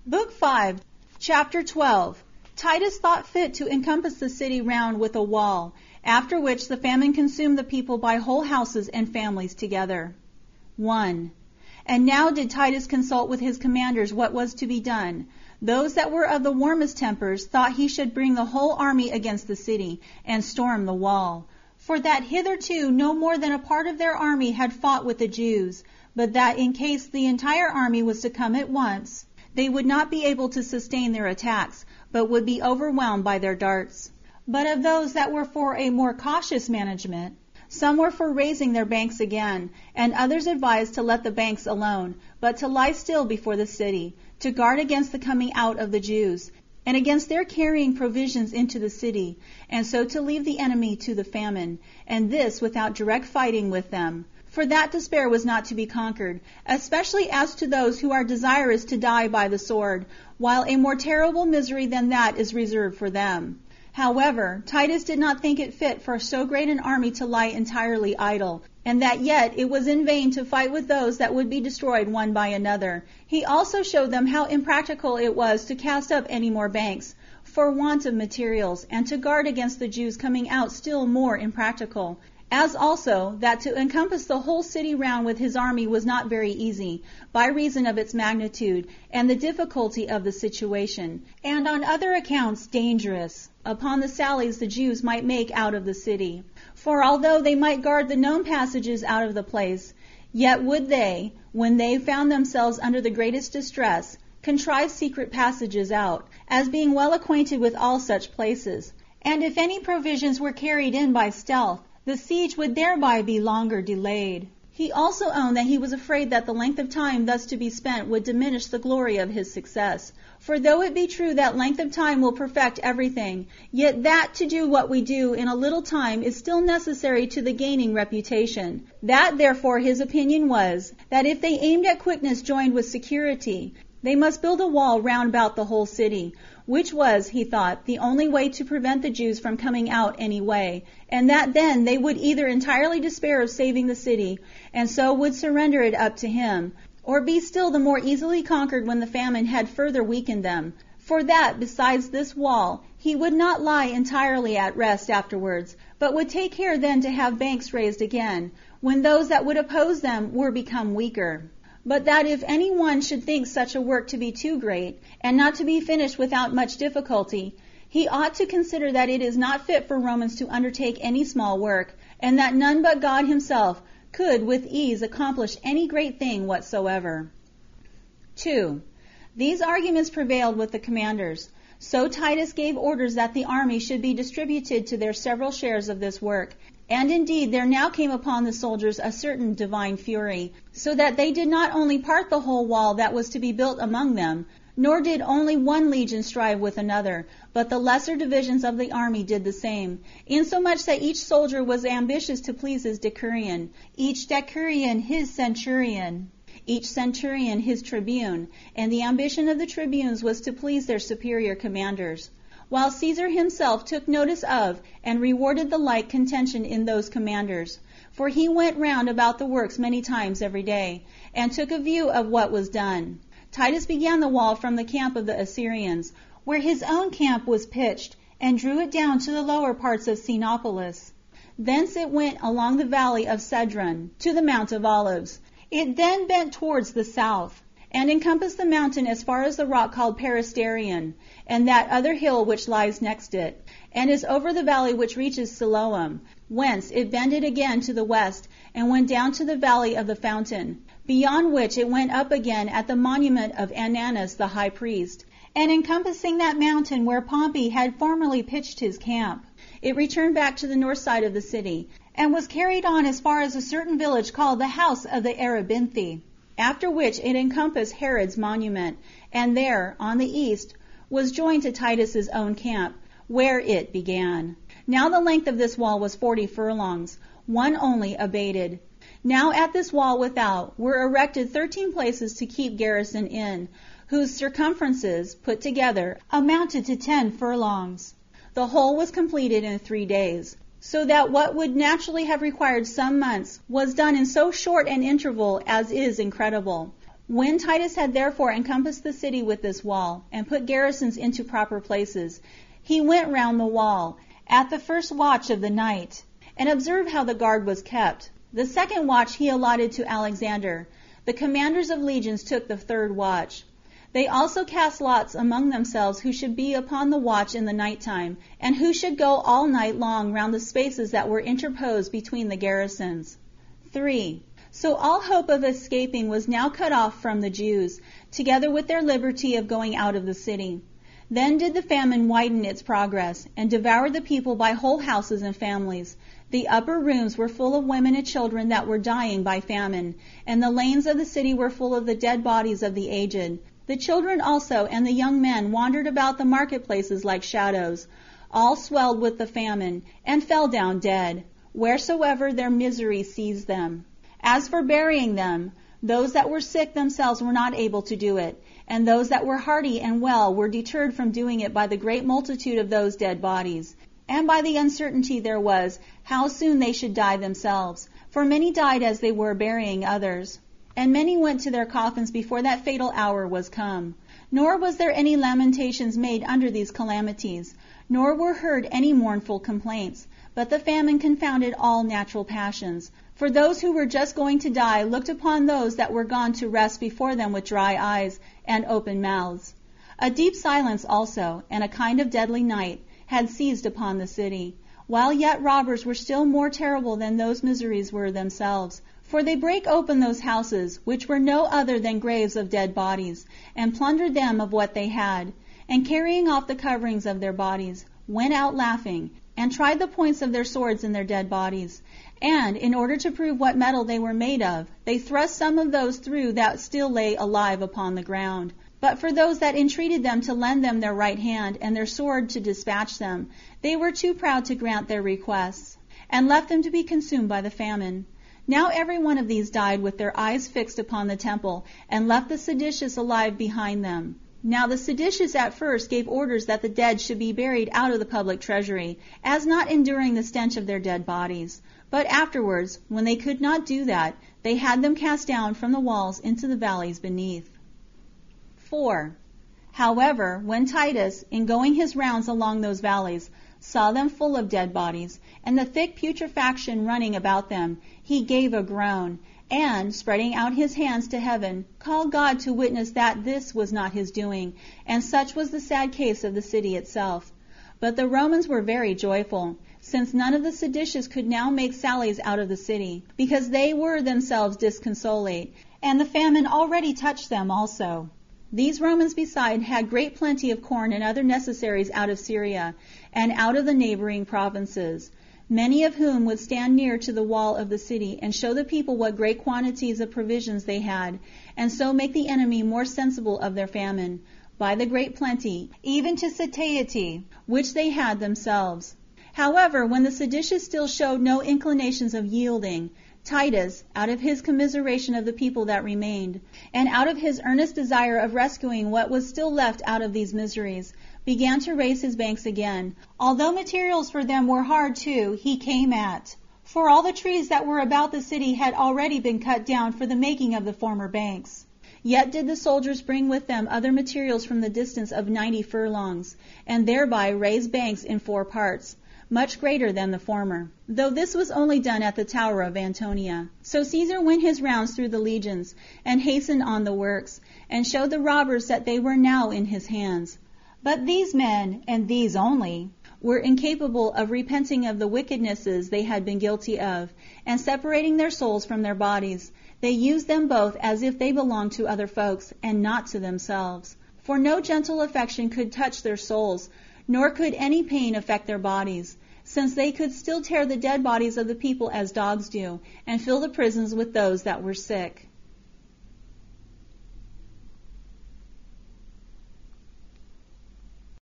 Book 5, Chapter 12. Titus thought fit to encompass the city round with a wall, after which the famine consumed the people by whole houses and families together. 1. And now did Titus consult with his commanders what was to be done. Those that were of the warmest tempers thought he should bring the whole army against the city, and storm the wall. For that hitherto no more than a part of their army had fought with the Jews, but that in case the entire army was to come at once, they would not be able to sustain their attacks, but would be overwhelmed by their darts. But of those that were for a more cautious management, some were for raising their banks again, and others advised to let the banks alone, but to lie still before the city, to guard against the coming out of the Jews, and against their carrying provisions into the city, and so to leave the enemy to the famine, and this without direct fighting with them. For that despair was not to be conquered, especially as to those who are desirous to die by the sword, while a more terrible misery than that is reserved for them. However, Titus did not think it fit for so great an army to lie entirely idle, and that yet it was in vain to fight with those that would be destroyed one by another. He also showed them how impractical it was to cast up any more banks, for want of materials, and to guard against the Jews coming out still more impractical. As also, that to encompass the whole city round with his army was not very easy, by reason of its magnitude, and the difficulty of the situation, and on other accounts dangerous, upon the sallies the Jews might make out of the city. For although they might guard the known passages out of the place, yet would they, when they found themselves under the greatest distress, contrive secret passages out, as being well acquainted with all such places. And if any provisions were carried in by stealth, the siege would thereby be longer delayed. He also owned that he was afraid that the length of time thus to be spent would diminish the glory of his success. For though it be true that length of time will perfect everything, yet that to do what we do in a little time is still necessary to the gaining reputation. That therefore his opinion was, that if they aimed at quickness joined with security, they must build a wall round about the whole city, which was, he thought, the only way to prevent the Jews from coming out any way, and that then they would either entirely despair of saving the city, and so would surrender it up to him, or be still the more easily conquered when the famine had further weakened them. For that, besides this wall, he would not lie entirely at rest afterwards, but would take care then to have banks raised again, when those that would oppose them were become weaker. But that if any one should think such a work to be too great, and not to be finished without much difficulty, he ought to consider that it is not fit for Romans to undertake any small work, and that none but God himself could with ease accomplish any great thing whatsoever. 2. These arguments prevailed with the commanders. So Titus gave orders that the army should be distributed to their several shares of this work. And indeed there now came upon the soldiers a certain divine fury, so that they did not only part the whole wall that was to be built among them, nor did only one legion strive with another, but the lesser divisions of the army did the same, insomuch that each soldier was ambitious to please his decurion, each decurion his centurion, each centurion his tribune, and the ambition of the tribunes was to please their superior commanders. While Caesar himself took notice of and rewarded the like contention in those commanders, for he went round about the works many times every day, and took a view of what was done. Titus began the wall from the camp of the Assyrians, where his own camp was pitched, and drew it down to the lower parts of Sinopolis. Thence it went along the valley of Cedron to the Mount of Olives. It then bent towards the south, and encompassed the mountain as far as the rock called Peristarion, and that other hill which lies next it, and is over the valley which reaches Siloam, whence it bended again to the west, and went down to the valley of the fountain, beyond which it went up again at the monument of Ananus the high priest, and encompassing that mountain where Pompey had formerly pitched his camp, it returned back to the north side of the city, and was carried on as far as a certain village called the House of the Arabinthi, after which it encompassed Herod's monument, and there, on the east, was joined to Titus's own camp, where it began. Now the length of this wall was 40 furlongs, one only abated. Now at this wall without were erected 13 places to keep garrison in, whose circumferences, put together, amounted to 10 furlongs. The whole was completed in 3 days. So that what would naturally have required some months was done in so short an interval as is incredible. When Titus had therefore encompassed the city with this wall, and put garrisons into proper places, he went round the wall at the first watch of the night, and observed how the guard was kept. The second watch he allotted to Alexander. The commanders of legions took the third watch. They also cast lots among themselves who should be upon the watch in the night time, and who should go all night long round the spaces that were interposed between the garrisons. 3. So all hope of escaping was now cut off from the Jews, together with their liberty of going out of the city. Then did the famine widen its progress, and devoured the people by whole houses and families. The upper rooms were full of women and children that were dying by famine, and the lanes of the city were full of the dead bodies of the aged. The children also and the young men wandered about the marketplaces like shadows, all swelled with the famine, and fell down dead, wheresoever their misery seized them. As for burying them, those that were sick themselves were not able to do it, and those that were hearty and well were deterred from doing it by the great multitude of those dead bodies, and by the uncertainty there was how soon they should die themselves. For many died as they were burying others, and many went to their coffins before that fatal hour was come. Nor was there any lamentations made under these calamities, nor were heard any mournful complaints, but the famine confounded all natural passions. For those who were just going to die looked upon those that were gone to rest before them with dry eyes and open mouths. A deep silence also, and a kind of deadly night, had seized upon the city, while yet robbers were still more terrible than those miseries were themselves. For they brake open those houses, which were no other than graves of dead bodies, and plundered them of what they had, and carrying off the coverings of their bodies, went out laughing, and tried the points of their swords in their dead bodies. And, in order to prove what metal they were made of, they thrust some of those through that still lay alive upon the ground. But for those that entreated them to lend them their right hand and their sword to dispatch them, they were too proud to grant their requests, and left them to be consumed by the famine. Now every one of these died with their eyes fixed upon the temple, and left the seditious alive behind them. Now the seditious at first gave orders that the dead should be buried out of the public treasury, as not enduring the stench of their dead bodies. But afterwards, when they could not do that, they had them cast down from the walls into the valleys beneath. 4. However, when Titus, in going his rounds along those valleys, saw them full of dead bodies, and the thick putrefaction running about them, he gave a groan, and, spreading out his hands to heaven, called God to witness that this was not his doing, and such was the sad case of the city itself. But the Romans were very joyful, since none of the seditious could now make sallies out of the city, because they were themselves disconsolate, and the famine already touched them also. These Romans beside had great plenty of corn and other necessaries out of Syria, and out of the neighboring provinces, many of whom would stand near to the wall of the city, and show the people what great quantities of provisions they had, and so make the enemy more sensible of their famine, by the great plenty, even to satiety, which they had themselves. However, when the seditious still showed no inclinations of yielding, Titus, out of his commiseration of the people that remained, and out of his earnest desire of rescuing what was still left out of these miseries, began to raise his banks again. Although materials for them were hard too, he came at. For all the trees that were about the city had already been cut down for the making of the former banks. Yet did the soldiers bring with them other materials from the distance of 90 furlongs, and thereby raise banks in 4 parts, much greater than the former, though this was only done at the tower of Antonia. So Caesar went his rounds through the legions, and hastened on the works, and showed the robbers that they were now in his hands. But these men, and these only, were incapable of repenting of the wickednesses they had been guilty of, and separating their souls from their bodies, they used them both as if they belonged to other folks, and not to themselves. For no gentle affection could touch their souls, nor could any pain affect their bodies, since they could still tear the dead bodies of the people as dogs do, and fill the prisons with those that were sick.